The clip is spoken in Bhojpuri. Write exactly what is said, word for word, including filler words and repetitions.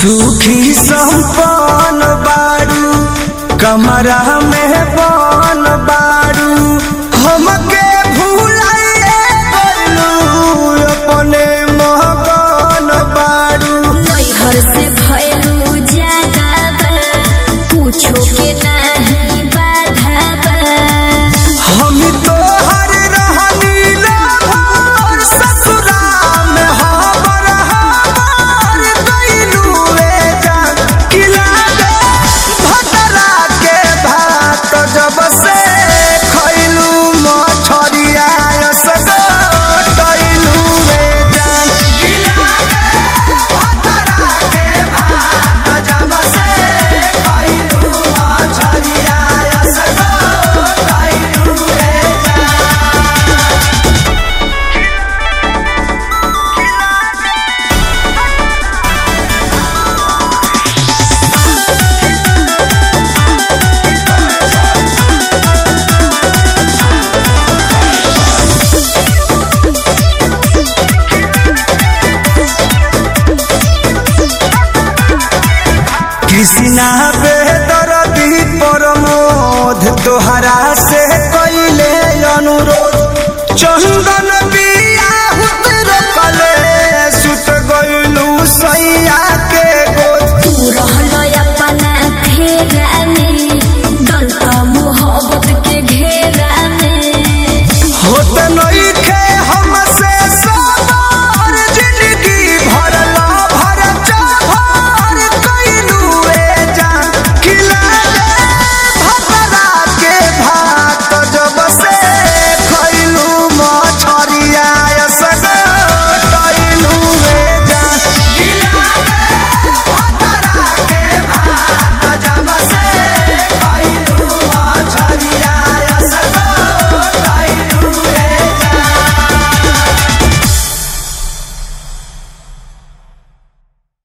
सुखी संपन्न बारू कमरा में बन बारू हमके भूलाए गइलू अपने मगन बारू नैहर से भइलू जागा पूछो के नहीं बाधा हम तो हर रहनी लहर ससुरा में हमर हमर गइलू रे जान किला दे भतरा के भात जब से खइलू मछरिया सदा तइलू रे जान किला दे भतरा के भात जब से खइलू मछरिया सदा तइलू रे कृष्णा बेदर्दी प्रमोद तोहरा से कइले अनुरोध चंदन